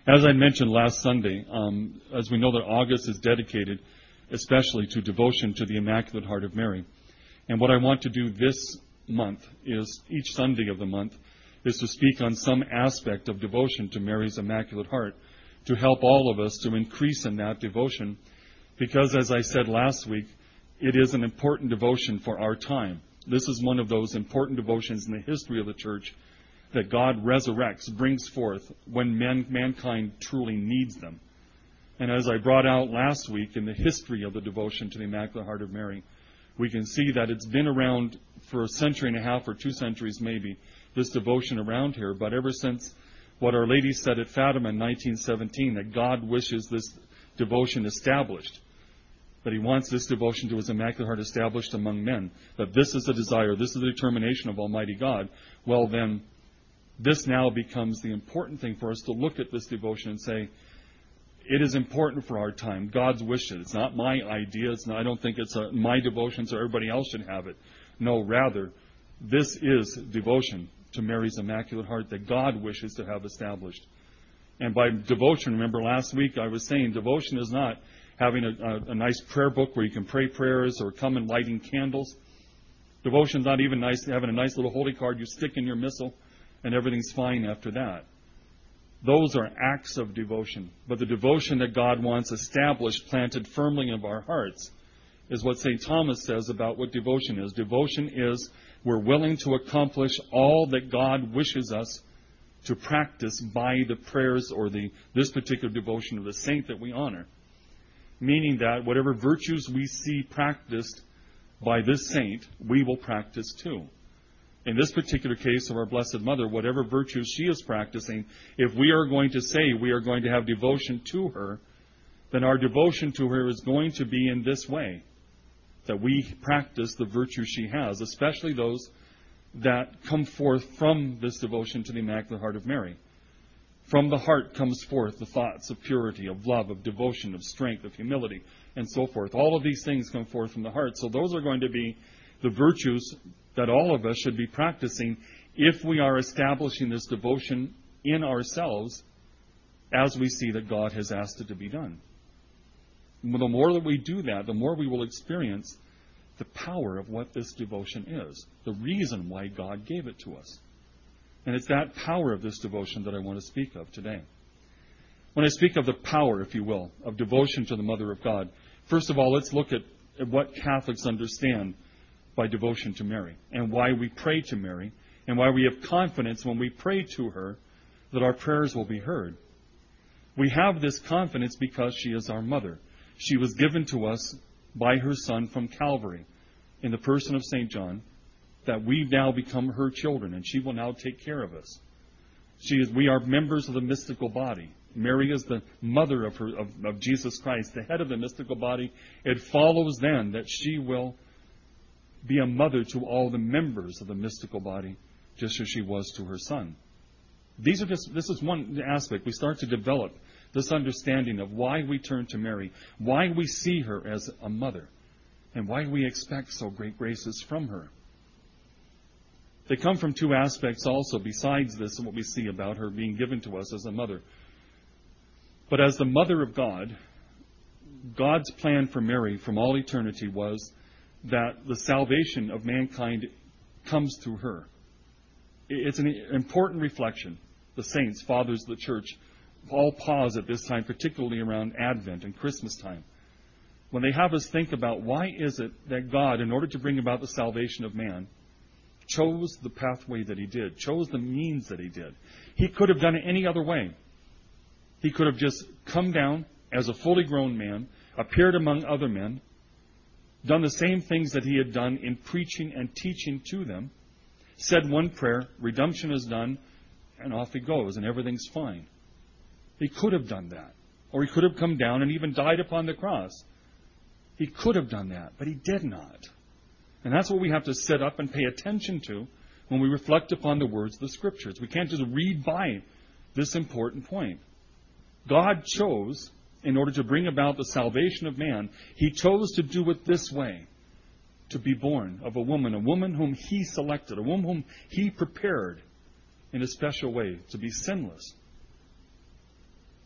As I mentioned last Sunday, as we know that August is dedicated especially to devotion to the Immaculate Heart of Mary. And what I want to do this month is, each Sunday of the month, is to speak on some aspect of devotion to Mary's Immaculate Heart, to help all of us to increase in that devotion, because as I said last week, it is an important devotion for our time. This is one of those important devotions in the history of the Church that God resurrects, brings forth when mankind truly needs them. And as I brought out last week in the history of the devotion to the Immaculate Heart of Mary, we can see that it's been around for a century and a half or 2 centuries maybe, this devotion around here, but ever since what Our Lady said at Fatima in 1917, that God wishes this devotion established, that He wants this devotion to His Immaculate Heart established among men, that this is a desire, this is the determination of Almighty God, well then, this now becomes the important thing for us to look at this devotion and say, it is important for our time, God's wishes. It's not my idea. I don't think it's my devotion, so everybody else should have it. No, rather, this is devotion to Mary's Immaculate Heart that God wishes to have established. And by devotion, remember last week I was saying, devotion is not having a nice prayer book where you can pray prayers or come and lighting candles. Devotion is not even nice having a nice little holy card you stick in your missal and everything's fine after that. Those are acts of devotion. But the devotion that God wants established, planted firmly in our hearts, is what St. Thomas says about what devotion is. Devotion is we're willing to accomplish all that God wishes us to practice by the prayers or this particular devotion of the saint that we honor. Meaning that whatever virtues we see practiced by this saint, we will practice too. In this particular case of our Blessed Mother, whatever virtues she is practicing, if we are going to say we are going to have devotion to her, then our devotion to her is going to be in this way, that we practice the virtues she has, especially those that come forth from this devotion to the Immaculate Heart of Mary. From the heart comes forth the thoughts of purity, of love, of devotion, of strength, of humility, and so forth. All of these things come forth from the heart. So those are going to be the virtues that all of us should be practicing if we are establishing this devotion in ourselves as we see that God has asked it to be done. The more that we do that, the more we will experience the power of what this devotion is, the reason why God gave it to us. And it's that power of this devotion that I want to speak of today. When I speak of the power, if you will, of devotion to the Mother of God, first of all, let's look at what Catholics understand by devotion to Mary, and why we pray to Mary, and why we have confidence when we pray to her that our prayers will be heard. We have this confidence because she is our mother. She was given to us by her Son from Calvary in the person of St. John, that we now become her children, and she will now take care of us. We are members of the mystical body. Mary is the mother of Jesus Christ, the head of the mystical body. It follows then that she will be a mother to all the members of the mystical body, just as she was to her Son. This is one aspect. We start to develop this understanding of why we turn to Mary, why we see her as a mother, and why we expect so great graces from her. They come from 2 aspects also, besides this and what we see about her being given to us as a mother. But as the Mother of God, God's plan for Mary from all eternity was that the salvation of mankind comes through her. It's an important reflection. The saints, fathers of the Church, all pause at this time, particularly around Advent and Christmas time, when they have us think about why is it that God, in order to bring about the salvation of man, chose the pathway that He did, chose the means that He did. He could have done it any other way. He could have just come down as a fully grown man, appeared among other men, done the same things that He had done in preaching and teaching to them, said one prayer, redemption is done, and off He goes, and everything's fine. He could have done that. Or He could have come down and even died upon the cross. He could have done that, but He did not. And that's what we have to sit up and pay attention to when we reflect upon the words of the Scriptures. We can't just read by this important point. God chose, in order to bring about the salvation of man, He chose to do it this way, to be born of a woman whom He selected, a woman whom He prepared in a special way to be sinless.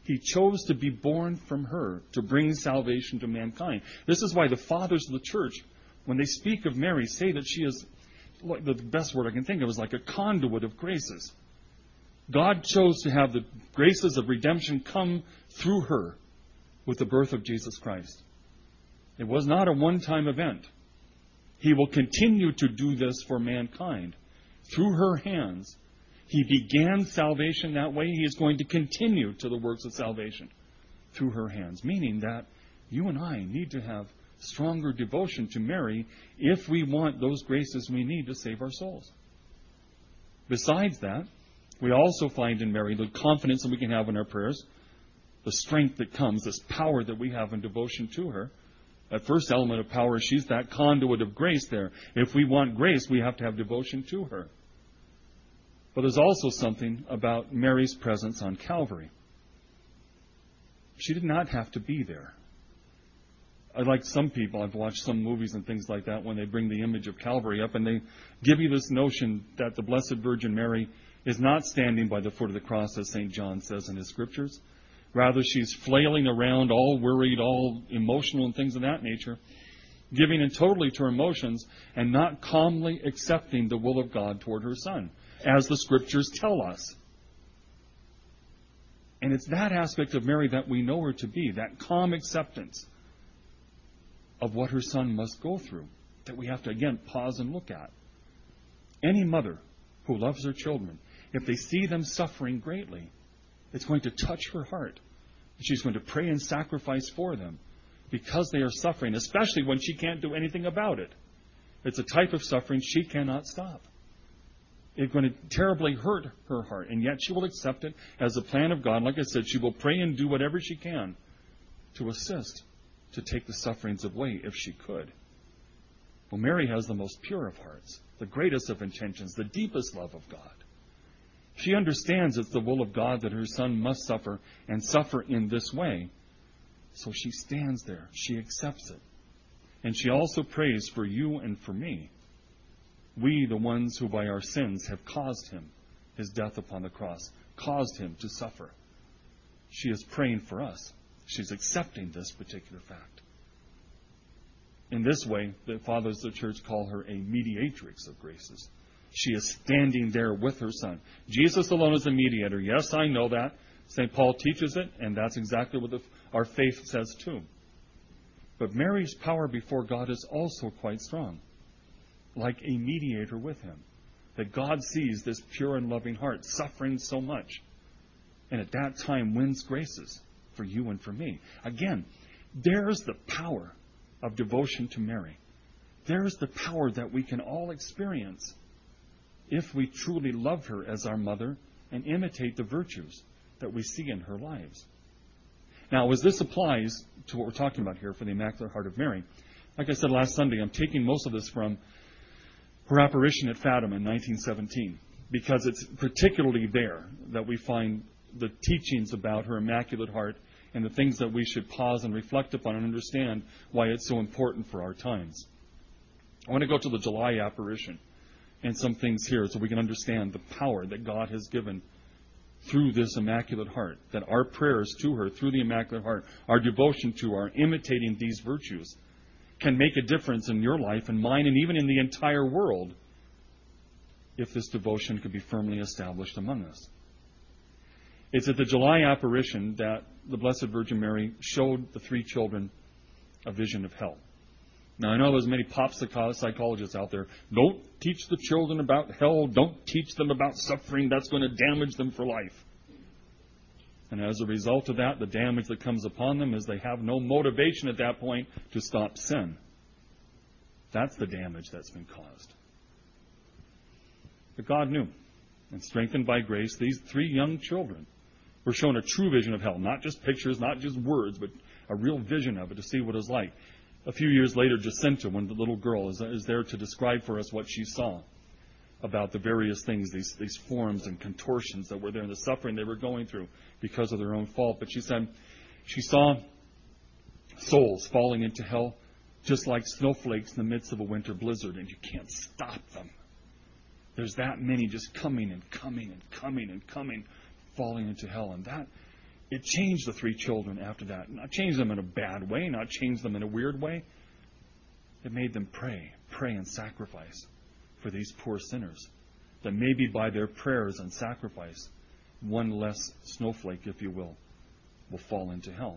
He chose to be born from her to bring salvation to mankind. This is why the fathers of the church, when they speak of Mary, say that she is, the best word I can think of is like a conduit of graces. God chose to have the graces of redemption come through her with the birth of Jesus Christ. It was not a one-time event. He will continue to do this for mankind. Through her hands, He began salvation that way. He is going to continue to the works of salvation through her hands, meaning that you and I need to have stronger devotion to Mary if we want those graces we need to save our souls. Besides that, we also find in Mary the confidence that we can have in our prayers, the strength that comes, this power that we have in devotion to her. That first element of power, she's that conduit of grace there. If we want grace, we have to have devotion to her. But there's also something about Mary's presence on Calvary. She did not have to be there. Like some people, I've watched some movies and things like that when they bring the image of Calvary up and they give you this notion that the Blessed Virgin Mary is not standing by the foot of the cross, as St. John says in his scriptures. Rather, she's flailing around, all worried, all emotional and things of that nature, giving in totally to her emotions and not calmly accepting the will of God toward her Son, as the scriptures tell us. And it's that aspect of Mary that we know her to be, that calm acceptance of what her Son must go through, that we have to, again, pause and look at. Any mother who loves her children, if they see them suffering greatly, it's going to touch her heart. She's going to pray and sacrifice for them because they are suffering, especially when she can't do anything about it. It's a type of suffering she cannot stop. It's going to terribly hurt her heart, and yet she will accept it as the plan of God. Like I said, she will pray and do whatever she can to assist, to take the sufferings away if she could. Well, Mary has the most pure of hearts, the greatest of intentions, the deepest love of God. She understands it's the will of God that her Son must suffer, and suffer in this way. So she stands there. She accepts it. And she also prays for you and for me. We, the ones who by our sins have caused him, his death upon the cross, caused him to suffer. She is praying for us. She's accepting this particular fact. In this way, the fathers of the church call her a mediatrix of graces. She is standing there with her Son. Jesus alone is the mediator. Yes, I know that. St. Paul teaches it, and that's exactly what our faith says too. But Mary's power before God is also quite strong, like a mediator with him. That God sees this pure and loving heart suffering so much, and at that time wins graces for you and for me. Again, there's the power of devotion to Mary. There's the power that we can all experience if we truly love her as our mother and imitate the virtues that we see in her lives. Now, as this applies to what we're talking about here for the Immaculate Heart of Mary, like I said last Sunday, I'm taking most of this from her apparition at Fatima in 1917, because it's particularly there that we find the teachings about her Immaculate Heart and the things that we should pause and reflect upon and understand why it's so important for our times. I want to go to the July apparition and some things here so we can understand the power that God has given through this Immaculate Heart, that our prayers to her through the Immaculate Heart, our devotion to her, imitating these virtues, can make a difference in your life and mine and even in the entire world if this devotion could be firmly established among us. It's at the July apparition that the Blessed Virgin Mary showed the three children a vision of hell. Now, I know there's many pop psychologists out there. Don't teach the children about hell. Don't teach them about suffering. That's going to damage them for life. And as a result of that, the damage that comes upon them is they have no motivation at that point to stop sin. That's the damage that's been caused. But God knew. And strengthened by grace, these three young children were shown a true vision of hell. Not just pictures, not just words, but a real vision of it to see what it's like. A few years later, Jacinta, when the little girl is there to describe for us what she saw about the various things, these forms and contortions that were there and the suffering they were going through because of their own fault. But she said she saw souls falling into hell just like snowflakes in the midst of a winter blizzard, and you can't stop them. There's that many just coming and coming and coming and coming, falling into hell. And that It changed the three children after that. Not change them in a bad way, not change them in a weird way. It made them pray and sacrifice for these poor sinners. That maybe by their prayers and sacrifice, one less snowflake, if you will fall into hell.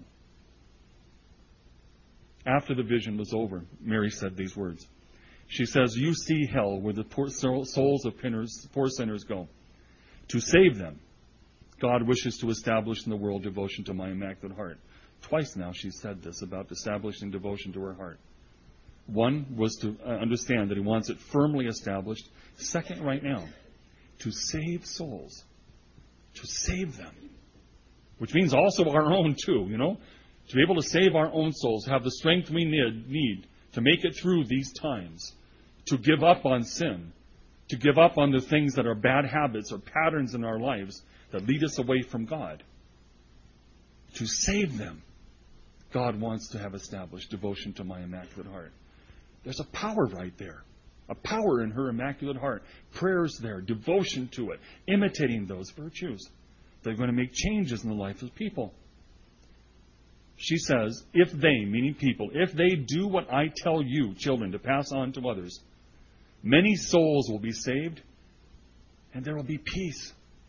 After the vision was over, Mary said these words. She says, "You see hell where the poor souls of poor sinners go. To save them, God wishes to establish in the world devotion to my Immaculate Heart." Twice now she said this about establishing devotion to her heart. One was to understand that he wants it firmly established. Second, right now, to save souls. To save them. Which means also our own too, To be able to save our own souls, have the strength we need to make it through these times. To give up on sin. To give up on the things that are bad habits or patterns in our lives that lead us away from God. To save them, God wants to have established devotion to my Immaculate Heart. There's a power right there. A power in her Immaculate Heart. Prayers there, devotion to it, imitating those virtues. They're going to make changes in the life of people. She says, if they, meaning people, if they do what I tell you, children, to pass on to others, many souls will be saved, and there will be peace.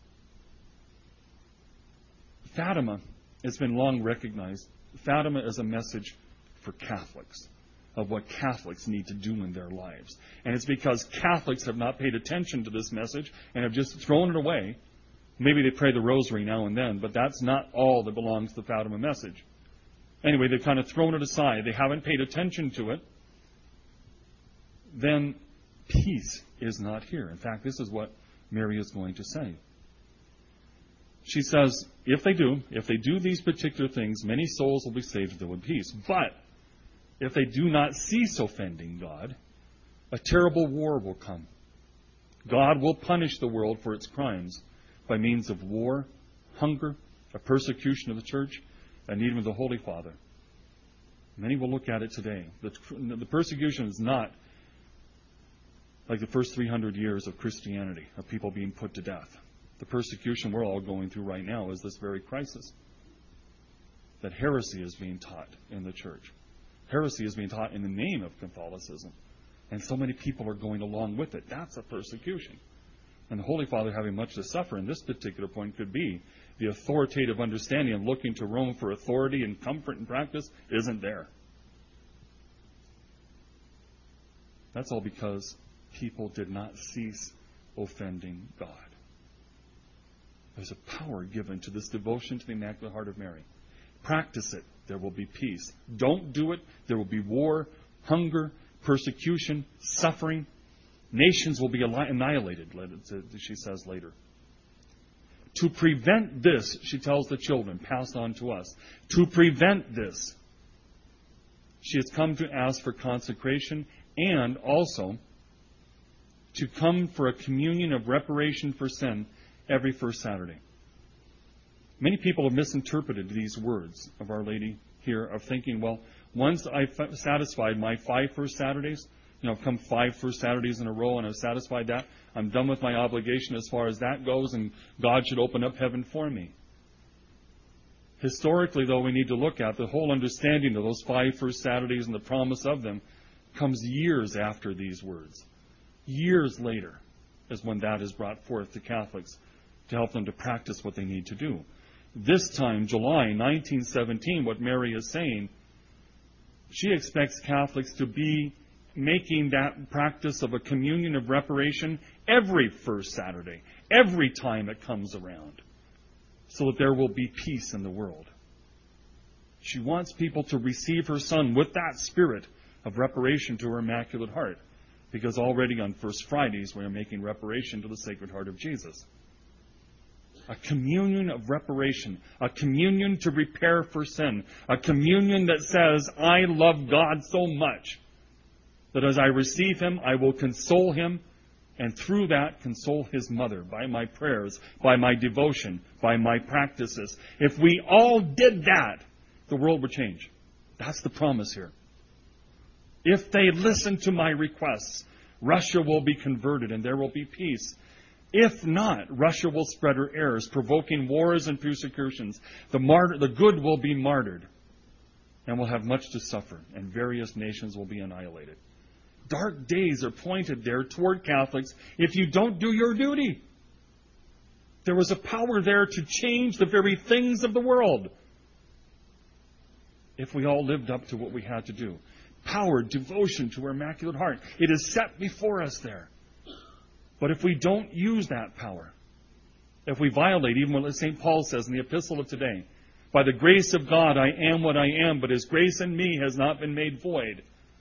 Fatima has been long recognized. Fatima is a message for Catholics, of what Catholics need to do in their lives. And it's because Catholics have not paid attention to this message and have just thrown it away. Maybe they pray the rosary now and then, but that's not all that belongs to the Fatima message. Anyway, they've kind of thrown it aside. They haven't paid attention to it. Then peace is not here. In fact, this is what Mary is going to say. She says, if they do these particular things, many souls will be saved and there will be peace. But if they do not cease offending God, a terrible war will come. God will punish the world for its crimes by means of war, hunger, a persecution of the church, and even of the Holy Father. Many will look at it today. The persecution is not like the first 300 years of Christianity, of people being put to death. The persecution we're all going through right now is this very crisis. That heresy is being taught in the church. Heresy is being taught in the name of Catholicism. And so many people are going along with it. That's a persecution. And the Holy Father, having much to suffer in this particular point, could be the authoritative understanding of looking to Rome for authority and comfort and practice isn't there. That's all because people did not cease offending God. There's a power given to this devotion to the Immaculate Heart of Mary. Practice it. There will be peace. Don't do it. There will be war, hunger, persecution, suffering. Nations will be annihilated, she says later. To prevent this, she tells the children, passed on to us, to prevent this, she has come to ask for consecration and also to come for a communion of reparation for sin every first Saturday. Many people have misinterpreted these words of Our Lady here, of thinking, well, once I've satisfied my 5 first Saturdays, I've come 5 first Saturdays in a row and I've satisfied that, I'm done with my obligation as far as that goes, and God should open up heaven for me. Historically, though, we need to look at the whole understanding of those 5 first Saturdays and the promise of them comes years after these words. Years later is when that is brought forth to Catholics to help them to practice what they need to do. This time, July 1917, what Mary is saying, she expects Catholics to be making that practice of a communion of reparation every first Saturday, every time it comes around, so that there will be peace in the world. She wants people to receive her Son with that spirit of reparation to her Immaculate Heart, because already on First Fridays we are making reparation to the Sacred Heart of Jesus. A communion of reparation, a communion to repair for sin, a communion that says, I love God so much that as I receive Him, I will console Him, and through that console His mother by my prayers, by my devotion, by my practices. If we all did that, the world would change. That's the promise here. If they listen to my requests, Russia will be converted and there will be peace. If not, Russia will spread her errors, provoking wars and persecutions. The good will be martyred and will have much to suffer, and various nations will be annihilated. Dark days are pointed there toward Catholics if you don't do your duty. There was a power there to change the very things of the world if we all lived up to what we had to do. Power, devotion to her Immaculate Heart. It is set before us there. But if we don't use that power, if we violate even what St. Paul says in the epistle of today, by the grace of God I am what I am, but His grace in me has not been made void.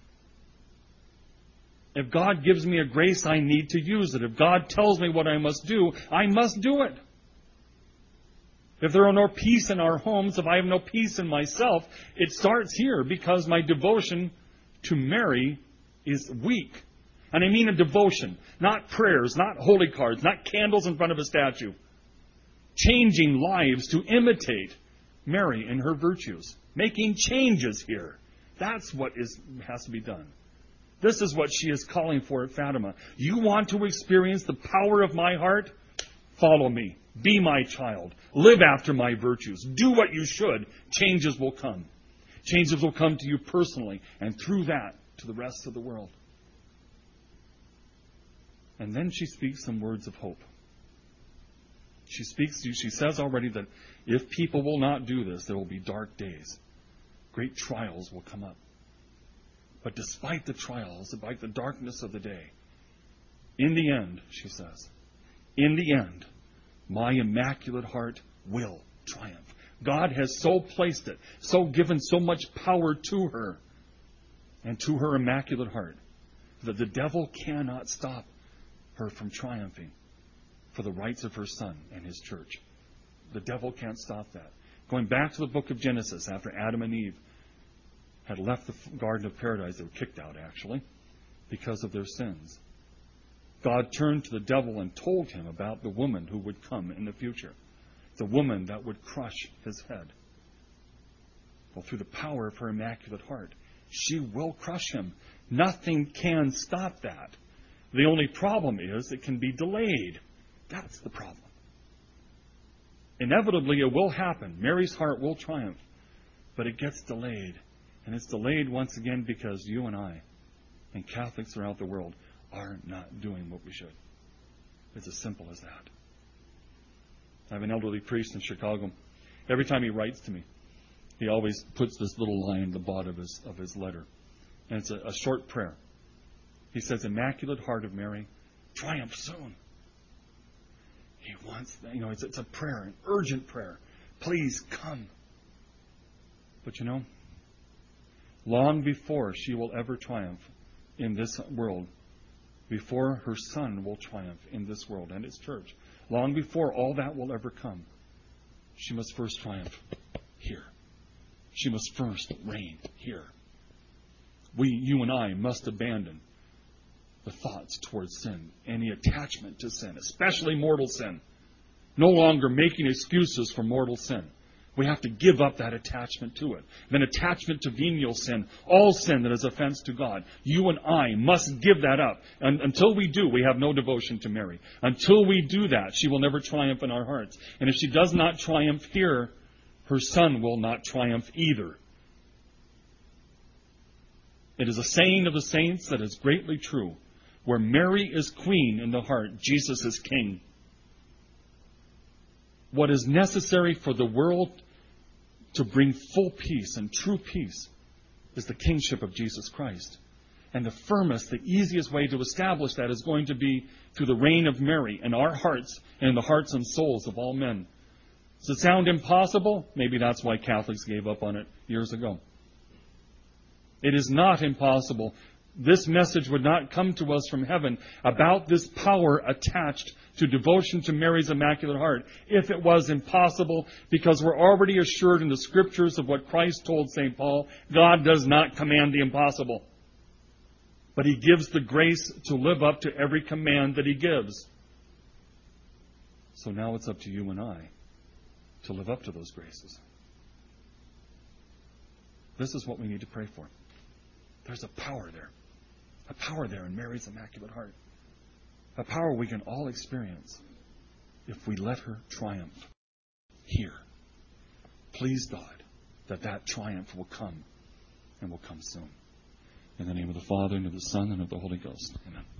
If God gives me a grace, I need to use it. If God tells me what I must do it. If there are no peace in our homes, if I have no peace in myself, it starts here because my devotion to Mary is weak. And I mean a devotion, not prayers, not holy cards, not candles in front of a statue. Changing lives to imitate Mary and her virtues. Making changes here. That's what has to be done. This is what she is calling for at Fatima. You want to experience the power of my heart? Follow me. Be my child. Live after my virtues. Do what you should. Changes will come. Changes will come to you personally, and through that, to the rest of the world. And then she speaks some words of hope. She says already that if people will not do this, there will be dark days. Great trials will come up. But despite the trials, despite the darkness of the day, in the end, she says, in the end, my Immaculate Heart will triumph. God has so placed it, so given so much power to her and to her Immaculate Heart that the devil cannot stop her from triumphing for the rights of her Son and His church. The devil can't stop that. Going back to the book of Genesis, after Adam and Eve had left the Garden of Paradise, they were kicked out actually, because of their sins. God turned to the devil and told him about the woman who would come in the future. The woman that would crush his head. Well, through the power of her Immaculate Heart, she will crush him. Nothing can stop that. The only problem is it can be delayed. That's the problem. Inevitably, it will happen. Mary's heart will triumph. But it gets delayed. And it's delayed once again because you and I and Catholics throughout the world are not doing what we should. It's as simple as that. I have an elderly priest in Chicago. Every time he writes to me, he always puts this little line at the bottom of his letter. And it's a short prayer. He says, Immaculate Heart of Mary, triumph soon. He wants, it's a prayer, an urgent prayer. Please come. But long before she will ever triumph in this world, before her Son will triumph in this world and its church, long before all that will ever come, she must first triumph here. She must first reign here. You and I must abandon the thoughts towards sin, any attachment to sin, especially mortal sin. No longer making excuses for mortal sin. We have to give up that attachment to it. Then attachment to venial sin, all sin that is offense to God. You and I must give that up. And until we do, we have no devotion to Mary. Until we do that, she will never triumph in our hearts. And if she does not triumph here, her Son will not triumph either. It is a saying of the saints that is greatly true. Where Mary is queen in the heart, Jesus is king. What is necessary for the world to bring full peace and true peace is the kingship of Jesus Christ. And the firmest, the easiest way to establish that is going to be through the reign of Mary in our hearts and in the hearts and souls of all men. Does it sound impossible? Maybe that's why Catholics gave up on it years ago. It is not impossible. This message would not come to us from heaven about this power attached to devotion to Mary's Immaculate Heart if it was impossible, because we're already assured in the Scriptures of what Christ told St. Paul. God does not command the impossible, but He gives the grace to live up to every command that He gives. So now it's up to you and I to live up to those graces. This is what we need to pray for. There's a power there. A power there in Mary's Immaculate Heart. A power we can all experience if we let her triumph here. Please, God, that triumph will come and will come soon. In the name of the Father, and of the Son, and of the Holy Ghost. Amen.